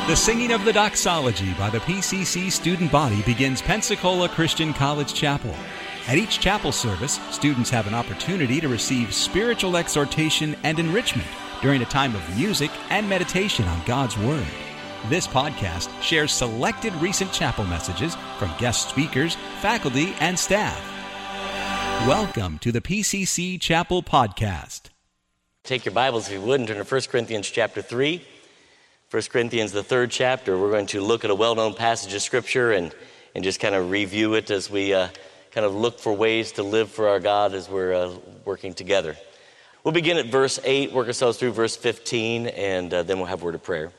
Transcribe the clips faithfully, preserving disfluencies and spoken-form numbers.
The singing of the doxology by the P C C student body begins Pensacola Christian College Chapel. At each chapel service, students have an opportunity to receive spiritual exhortation and enrichment during a time of music and meditation on God's Word. This podcast shares selected recent chapel messages from guest speakers, faculty, and staff. Welcome to the P C C Chapel Podcast. Take your Bibles, if you would, and turn to First Corinthians chapter three. First Corinthians, the third chapter. We're going to look at a well-known passage of Scripture and, and just kind of review it as we uh, kind of look for ways to live for our God as we're uh, working together. We'll begin at verse eight, work ourselves through verse fifteen, and uh, then we'll have a word of prayer.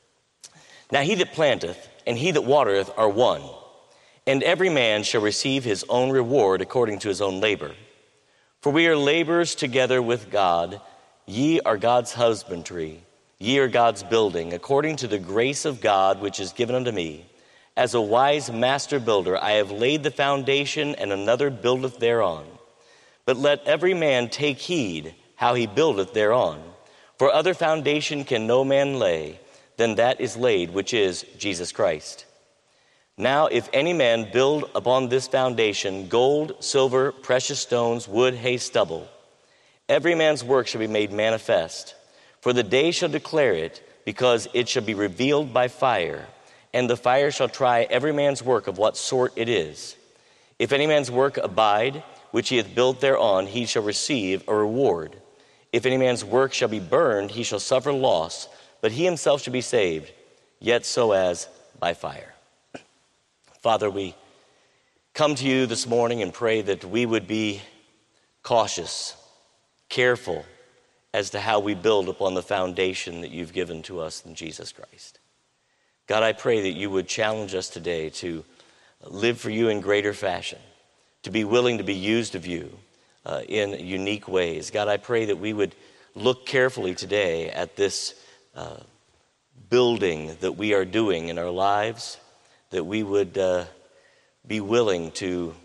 Now he that planteth and he that watereth are one, and every man shall receive his own reward according to his own labor. For we are laborers together with God. Ye are God's husbandry. Ye are God's building, according to the grace of God which is given unto me. As a wise master builder, I have laid the foundation, and another buildeth thereon. But let every man take heed how he buildeth thereon. For other foundation can no man lay than that is laid, which is Jesus Christ. Now if any man build upon this foundation gold, silver, precious stones, wood, hay, stubble, every man's work shall be made manifest. For the day shall declare it, because it shall be revealed by fire, and the fire shall try every man's work of what sort it is. If any man's work abide, which he hath built thereon, he shall receive a reward. If any man's work shall be burned, he shall suffer loss, but he himself shall be saved, yet so as by fire. Father, we come to you this morning and pray that we would be cautious, careful, as to how we build upon the foundation that you've given to us in Jesus Christ. God, I pray that you would challenge us today to live for you in greater fashion, to be willing to be used of you uh, in unique ways. God, I pray that we would look carefully today at this uh, building that we are doing in our lives, that we would uh, be willing to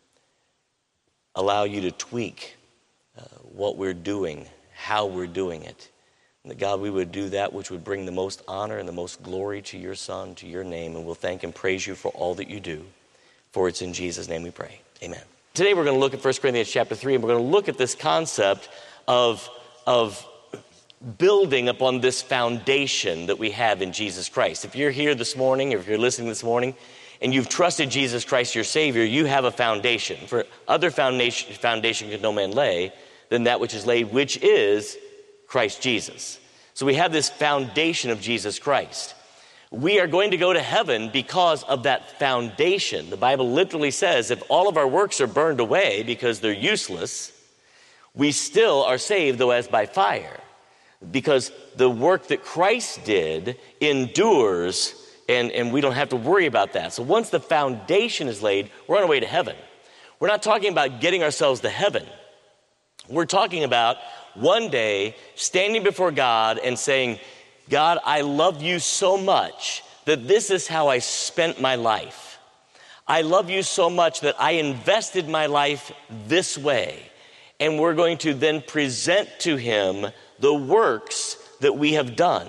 allow you to tweak uh, what we're doing, how we're doing it. And that, God, we would do that which would bring the most honor and the most glory to your Son, to your name, and we'll thank and praise you for all that you do. For it's in Jesus' name we pray. Amen. Today we're going to look at First Corinthians chapter three, and we're going to look at this concept of, of building upon this foundation that we have in Jesus Christ. If you're here this morning, or if you're listening this morning, and you've trusted Jesus Christ your Savior, you have a foundation. For other foundation, foundation could no man lay than that which is laid, which is Christ Jesus. So we have this foundation of Jesus Christ. We are going to go to heaven because of that foundation. The Bible literally says if all of our works are burned away because they're useless, we still are saved, though as by fire. Because the work that Christ did endures, and, and we don't have to worry about that. So once the foundation is laid, we're on our way to heaven. We're not talking about getting ourselves to heaven. We're talking about one day standing before God and saying, God, I love you so much that this is how I spent my life. I love you so much that I invested my life this way. And we're going to then present to him the works that we have done.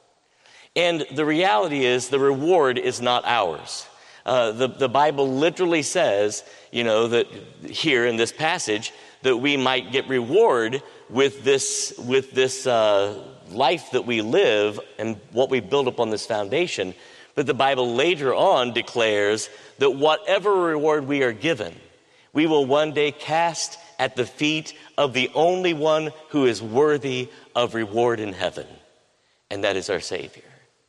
And the reality is the reward is not ours. Uh, the, the Bible literally says, you know, that here in this passage, that we might get reward with this, with this uh, life that we live and what we build upon this foundation. But the Bible later on declares that whatever reward we are given, we will one day cast at the feet of the only one who is worthy of reward in heaven, and that is our Savior.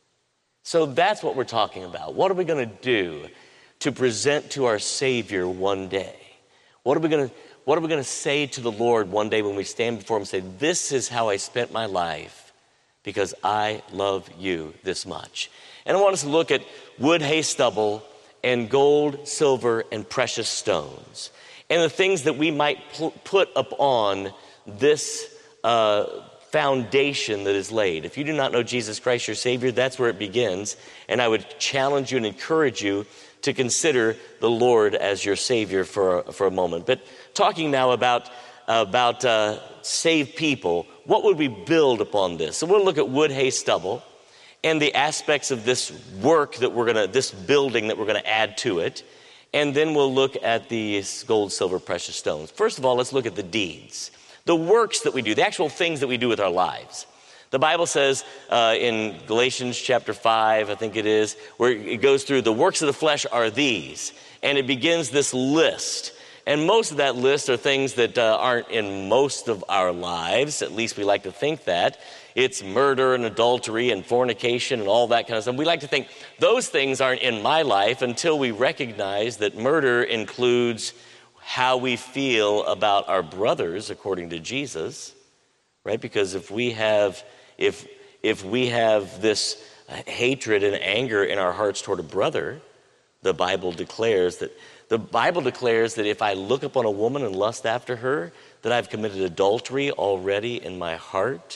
So that's what we're talking about. What are we going to do to present to our Savior one day? What are we going to What are we going to say to the Lord one day when we stand before him and say, this is how I spent my life because I love you this much? And I want us to look at wood, hay, stubble, and gold, silver, and precious stones. And the things that we might pl- put upon this uh, foundation that is laid. If you do not know Jesus Christ, your Savior, that's where it begins. And I would challenge you and encourage you to consider the Lord as your Savior for, for a moment. But talking now about, about uh, saved people, what would we build upon this? So we'll look at wood, hay, stubble. and the aspects of this work that we're going to, this building that we're going to add to it. And then we'll look at the gold, silver, precious stones. First of all, let's look at the deeds, the works that we do, the actual things that we do with our lives. The Bible says uh, in Galatians chapter five, I think it is, where it goes through the works of the flesh are these. And it begins this list. And most of that list are things that uh, aren't in most of our lives. At least we like to think that. It's murder and adultery and fornication and all that kind of stuff. We like to think those things aren't in my life until we recognize that murder includes how we feel about our brothers according to Jesus, right? Because if we have if if we have this hatred and anger in our hearts toward a brother, the Bible declares that the Bible declares that if I look upon a woman and lust after her, that I've committed adultery already in my heart.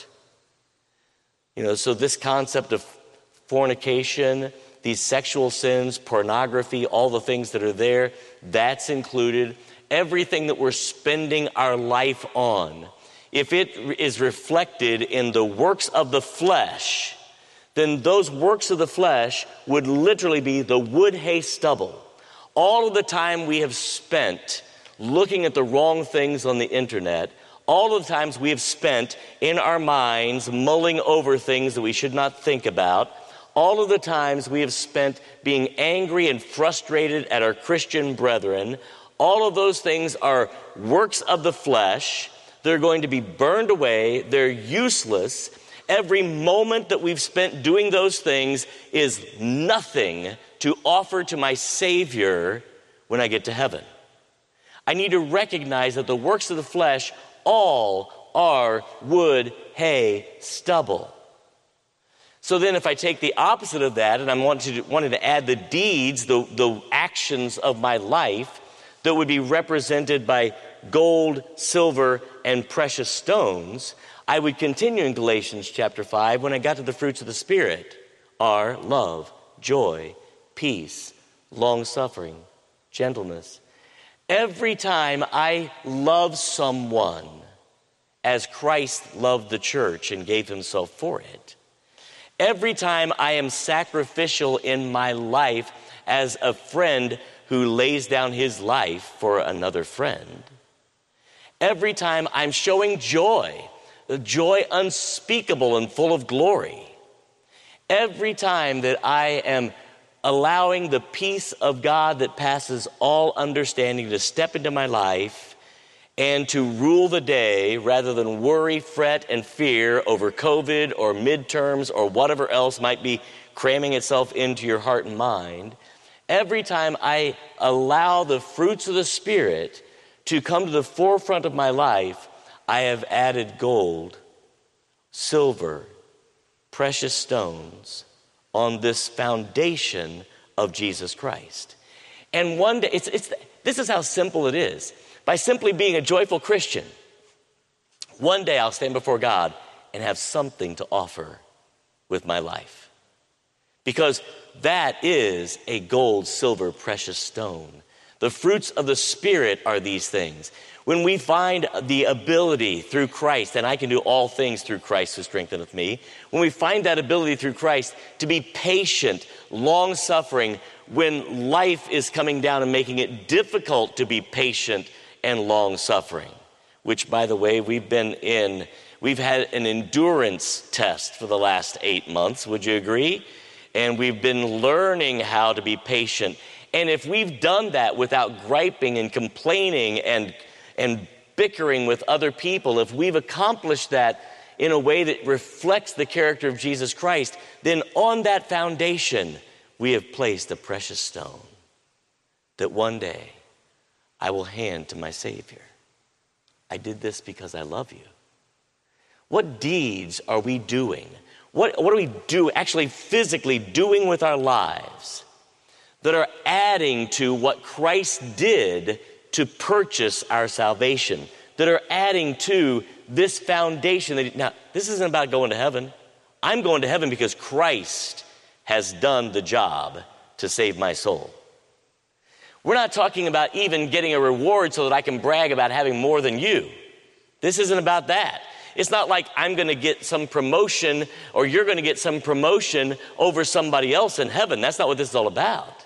You know, so this concept of fornication, these sexual sins, pornography, all the things that are there, that's included. Everything that we're spending our life on, if it is reflected in the works of the flesh, then those works of the flesh would literally be the wood, hay, stubble. All of the time we have spent looking at the wrong things on the internet, all of the times we have spent in our minds mulling over things that we should not think about, all of the times we have spent being angry and frustrated at our Christian brethren, all of those things are works of the flesh. They're going to be burned away. They're useless. Every moment that we've spent doing those things is nothing to offer to my Savior when I get to heaven. I need to recognize that the works of the flesh all are wood, hay, stubble. So then if I take the opposite of that and I'm wanting to, wanting to add the deeds, the, the actions of my life that would be represented by gold, silver, and precious stones, I would continue in Galatians chapter five when I got to the fruits of the Spirit are love, joy, peace, long-suffering, gentleness. Every time I love someone as Christ loved the church and gave himself for it, every time I am sacrificial in my life as a friend who lays down his life for another friend, every time I'm showing joy, the joy unspeakable and full of glory, every time that I am allowing the peace of God that passes all understanding to step into my life and to rule the day rather than worry, fret, and fear over COVID or midterms or whatever else might be cramming itself into your heart and mind, every time I allow the fruits of the Spirit to come to the forefront of my life, I have added gold, silver, precious stones on this foundation of Jesus Christ. And one day, it's, it's, this is how simple it is. By simply being a joyful Christian, one day I'll stand before God and have something to offer with my life. Because that is a gold, silver, precious stone. The fruits of the Spirit are these things. When we find the ability through Christ, and I can do all things through Christ who strengtheneth me, when we find that ability through Christ to be patient, long-suffering, when life is coming down and making it difficult to be patient and long-suffering, which, by the way, we've been in, we've had an endurance test for the last eight months, would you agree? And we've been learning how to be patient. And if we've done that without griping and complaining and and bickering with other people, if we've accomplished that in a way that reflects the character of Jesus Christ, then on that foundation, we have placed a precious stone that one day I will hand to my Savior. I did this because I love you. What deeds are we doing? What, what do we do, actually physically doing with our lives that are adding to what Christ did to purchase our salvation, that are adding to this foundation? That, now, this isn't about going to heaven. I'm going to heaven because Christ has done the job to save my soul. We're not talking about even getting a reward so that I can brag about having more than you. This isn't about that. It's not like I'm going to get some promotion or you're going to get some promotion over somebody else in heaven. That's not what this is all about.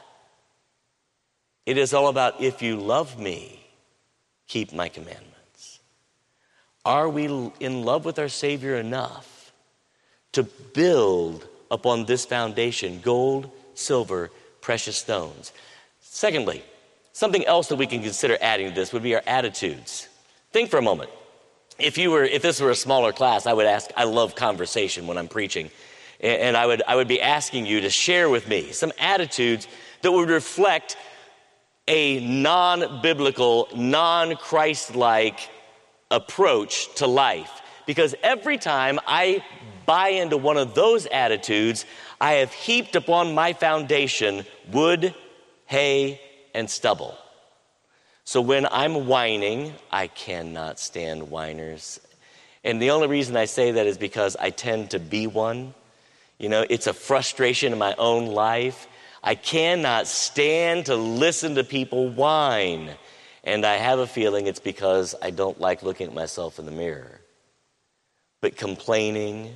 It is all about, if you love me, keep my commandments. Are we in love with our Savior enough to build upon this foundation, gold, silver, precious stones? Secondly, something else that we can consider adding to this would be our attitudes. Think for a moment. If you were, if this were a smaller class, I would ask, I love conversation when I'm preaching. And I would, I would be asking you to share with me some attitudes that would reflect a non-biblical, non-Christ-like approach to life. Because every time I buy into one of those attitudes, I have heaped upon my foundation wood, hay, and stubble. So when I'm whining, I cannot stand whiners. And the only reason I say that is because I tend to be one. You know, it's a frustration in my own life. I cannot stand to listen to people whine. And I have a feeling it's because I don't like looking at myself in the mirror. But complaining,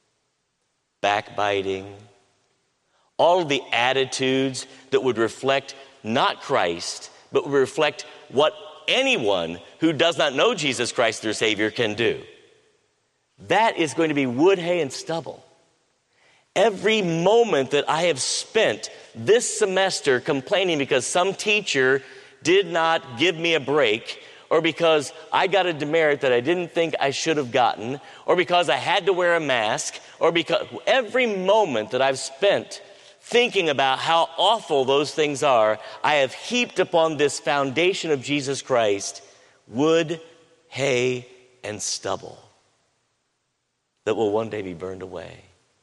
backbiting, all of the attitudes that would reflect not Christ, but would reflect what anyone who does not know Jesus Christ, their Savior, can do. That is going to be wood, hay, and stubble. Every moment that I have spent this semester complaining because some teacher did not give me a break, or because I got a demerit that I didn't think I should have gotten, or because I had to wear a mask, or because every moment that I've spent thinking about how awful those things are, I have heaped upon this foundation of Jesus Christ wood, hay, and stubble that will one day be burned away.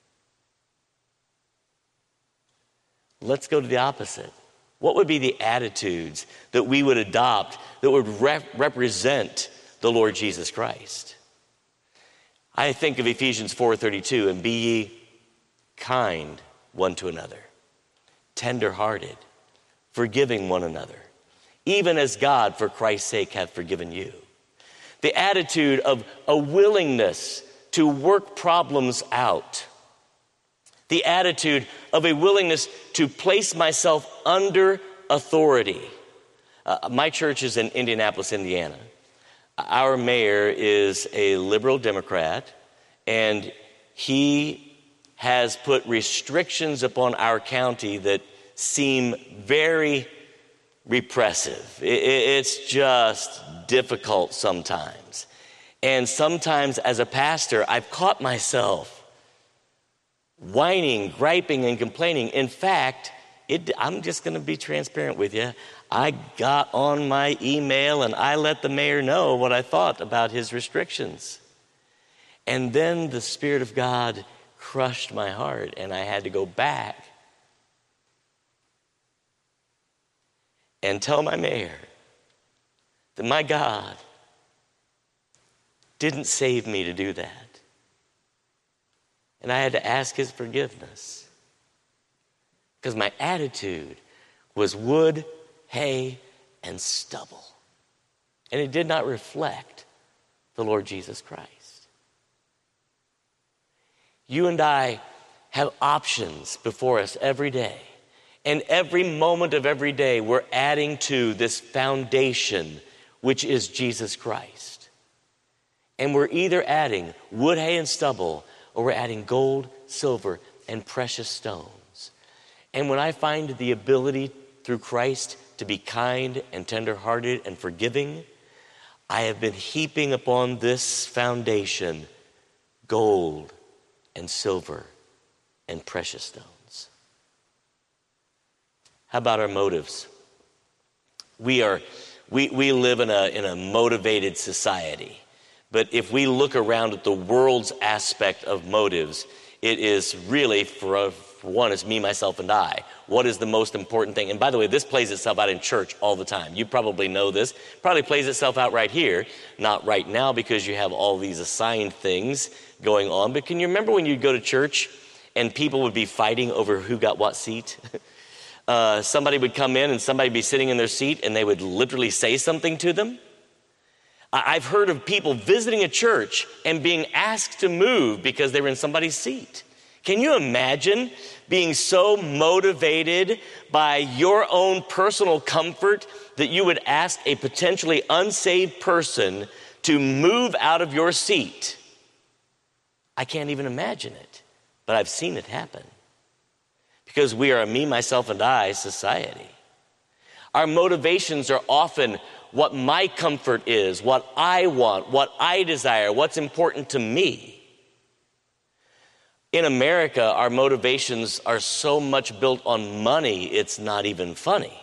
Let's go to the opposite. What would be the attitudes that we would adopt that would rep- represent the Lord Jesus Christ? I think of Ephesians four thirty-two, and be ye kind one to another, tender-hearted, forgiving one another, even as God for Christ's sake hath forgiven you. The attitude of a willingness to work problems out. The attitude of a willingness to place myself under authority. Uh, my church is in Indianapolis, Indiana. Our mayor is a liberal Democrat, and he has put restrictions upon our county that seem very repressive. It, it's just difficult sometimes. And sometimes as a pastor, I've caught myself whining, griping, and complaining. In fact, it, I'm just going to be transparent with you. I got on my email and I let the mayor know what I thought about his restrictions. And then the Spirit of God crushed my heart, and I had to go back and tell my mayor that my God didn't save me to do that. And I had to ask his forgiveness because my attitude was wood, hay, and stubble. And it did not reflect the Lord Jesus Christ. You and I have options before us every day. And every moment of every day, we're adding to this foundation, which is Jesus Christ. And we're either adding wood, hay, and stubble, or we're adding gold, silver, and precious stones. And when I find the ability through Christ to be kind and tender-hearted and forgiving, I have been heaping upon this foundation gold and silver and precious stones. How about our motives? We are we we live in a in a motivated society. But if we look around at the world's aspect of motives, it is really, for, for one, it's me, myself, and I. What is the most important thing? And by the way, this plays itself out in church all the time. You probably know this. Probably plays itself out right here. Not right now because you have all these assigned things going on. But can you remember when you'd go to church and people would be fighting over who got what seat? uh, somebody would come in and somebody would be sitting in their seat and they would literally say something to them. I've heard of people visiting a church and being asked to move because they were in somebody's seat. Can you imagine being so motivated by your own personal comfort that you would ask a potentially unsaved person to move out of your seat? I can't even imagine it, but I've seen it happen. Because we are a me, myself, and I society. Our motivations are often what my comfort is, what I want, what I desire, what's important to me. In America, our motivations are so much built on money, it's not even funny.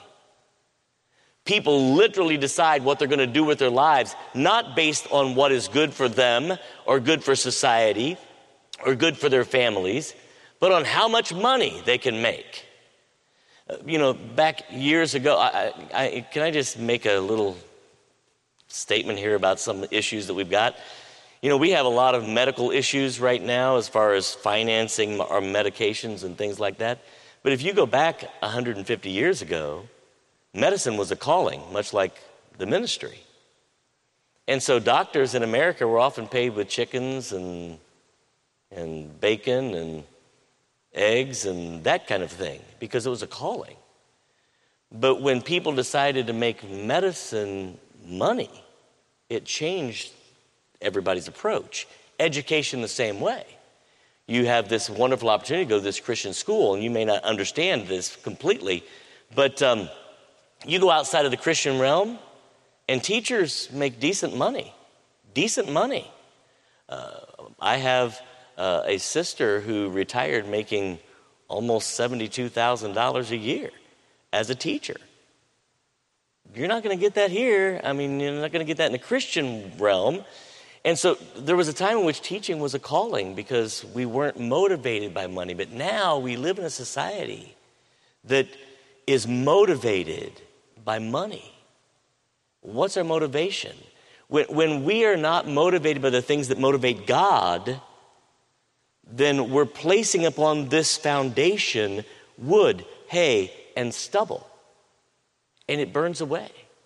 People literally decide what they're going to do with their lives, not based on what is good for them or good for society or good for their families, but on how much money they can make. You know, back years ago, I, I, can I just make a little statement here about some issues that we've got? You know, we have a lot of medical issues right now as far as financing our medications and things like that. But if you go back one hundred fifty years ago, medicine was a calling, much like the ministry. And so doctors in America were often paid with chickens and and bacon and eggs and that kind of thing, because it was a calling. But when people decided to make medicine money, it changed everybody's approach. Education the same way. You have this wonderful opportunity to go to this Christian school, and you may not understand this completely, but um, you go outside of the Christian realm, and teachers make decent money. Decent money. Uh, I have Uh, a sister who retired making almost seventy-two thousand dollars a year as a teacher. You're not going to get that here. I mean, you're not going to get that in the Christian realm. And so there was a time in which teaching was a calling because we weren't motivated by money. But now we live in a society that is motivated by money. What's our motivation? When, when we are not motivated by the things that motivate God, then we're placing upon this foundation wood, hay, and stubble. And it burns away.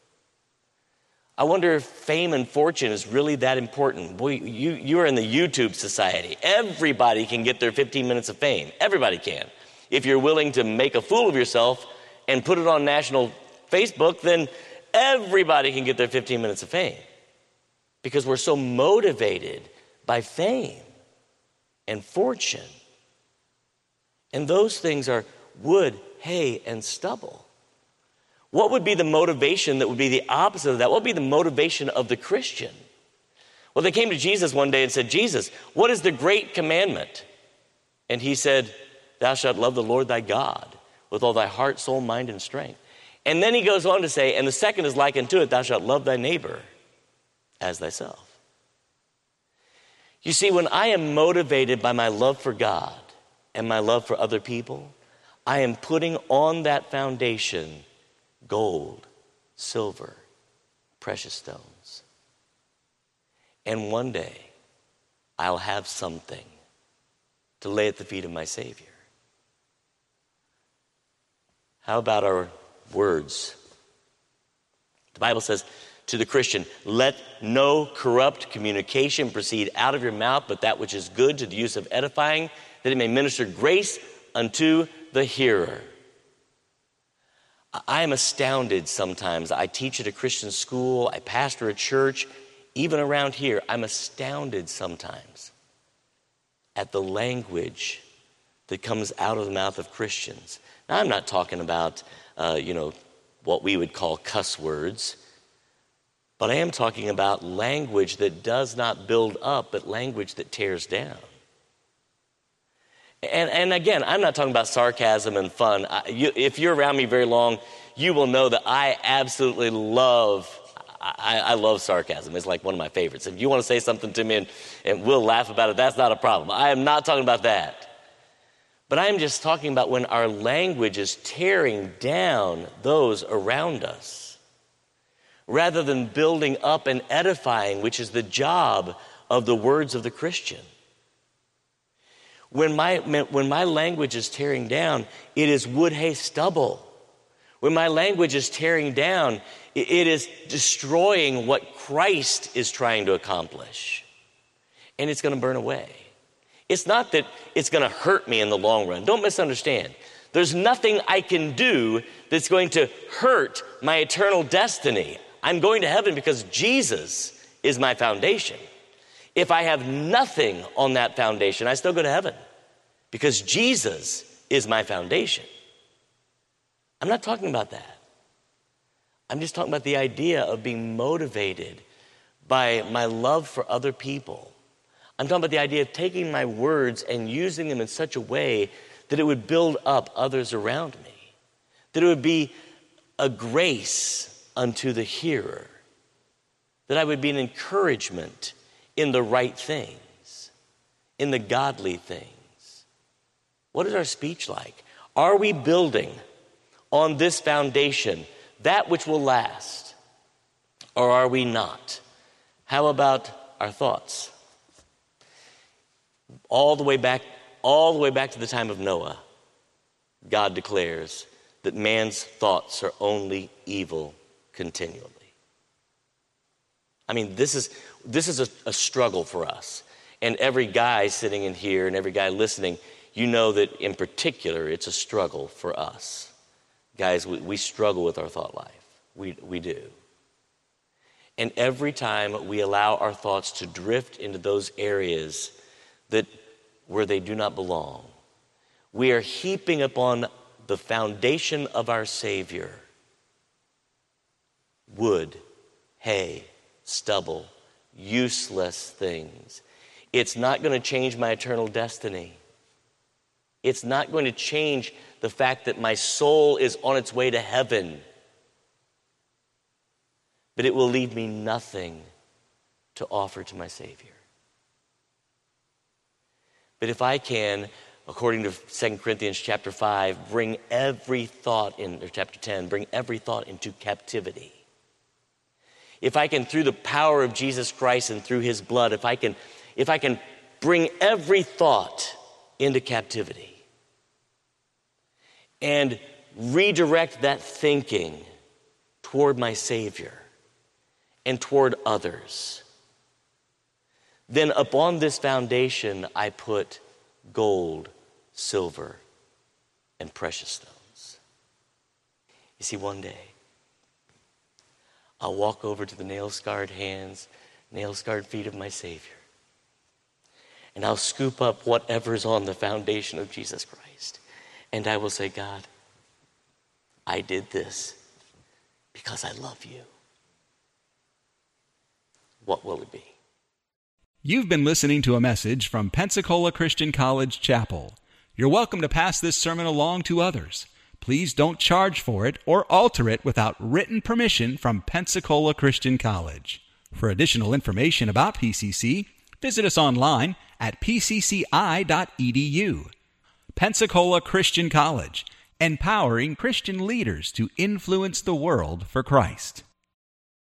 I wonder if fame and fortune is really that important. Boy, you, you are in the YouTube society. Everybody can get their fifteen minutes of fame. Everybody can. If you're willing to make a fool of yourself and put it on national Facebook, then everybody can get their fifteen minutes of fame. Because we're so motivated by fame and fortune. And those things are wood, hay, and stubble. What would be the motivation that would be the opposite of that? What would be the motivation of the Christian? Well, they came to Jesus one day and said, Jesus, what is the great commandment? And he said, thou shalt love the Lord thy God with all thy heart, soul, mind, and strength. And then he goes on to say, and the second is like unto it, thou shalt love thy neighbor as thyself. You see, when I am motivated by my love for God and my love for other people, I am putting on that foundation gold, silver, precious stones. And one day, I'll have something to lay at the feet of my Savior. How about our words? The Bible says, to the Christian, let no corrupt communication proceed out of your mouth, but that which is good to the use of edifying, that it may minister grace unto the hearer. I am astounded sometimes. I teach at a Christian school. I pastor a church. Even around here, I'm astounded sometimes at the language that comes out of the mouth of Christians. Now, I'm not talking about, uh, you know, what we would call cuss words. But I am talking about language that does not build up, but language that tears down. And, and again, I'm not talking about sarcasm and fun. I, you, if you're around me very long, you will know that I absolutely love, I, I love sarcasm. It's like one of my favorites. If you want to say something to me and, and we'll laugh about it, that's not a problem. I am not talking about that. But I am just talking about when our language is tearing down those around us, rather than building up and edifying, which is the job of the words of the Christian. When my, when my language is tearing down, it is wood, hay, stubble. when my language is tearing down, it is destroying what Christ is trying to accomplish. And it's going to burn away. It's not that it's going to hurt me in the long run. Don't misunderstand. There's nothing I can do that's going to hurt my eternal destiny. I'm going to heaven because Jesus is my foundation. If I have nothing on that foundation, I still go to heaven because Jesus is my foundation. I'm not talking about that. I'm just talking about the idea of being motivated by my love for other people. I'm talking about the idea of taking my words and using them in such a way that it would build up others around me, that it would be a grace unto the hearer, that I would be an encouragement in the right things, in the godly things. What is our speech like? Are we building on this foundation that which will last, or are we not? How about our thoughts? All the way back, all the way back to the time of Noah, God declares that man's thoughts are only evil continually. I mean, this is this is a, a struggle for us. And every guy sitting in here and every guy listening, you know that in particular, it's a struggle for us. Guys, we, we struggle with our thought life. We, we do. And every time we allow our thoughts to drift into those areas that where they do not belong, we are heaping upon the foundation of our Savior wood, hay, stubble, useless things. It's not going to change my eternal destiny. It's not going to change the fact that my soul is on its way to heaven. But it will leave me nothing to offer to my Savior. But if I can, according to Second Corinthians chapter five, bring every thought in, or chapter ten, bring every thought into captivity. If I can, through the power of Jesus Christ and through his blood, if I can, if I can bring every thought into captivity and redirect that thinking toward my Savior and toward others, then upon this foundation I put gold, silver, and precious stones. You see, one day I'll walk over to the nail-scarred hands, nail-scarred feet of my Savior, and I'll scoop up whatever's on the foundation of Jesus Christ. And I will say, God, I did this because I love you. What will it be? You've been listening to a message from Pensacola Christian College Chapel. You're welcome to pass this sermon along to others. Please don't charge for it or alter it without written permission from Pensacola Christian College. For additional information about P C C, visit us online at p c c i dot e d u. Pensacola Christian College, empowering Christian leaders to influence the world for Christ.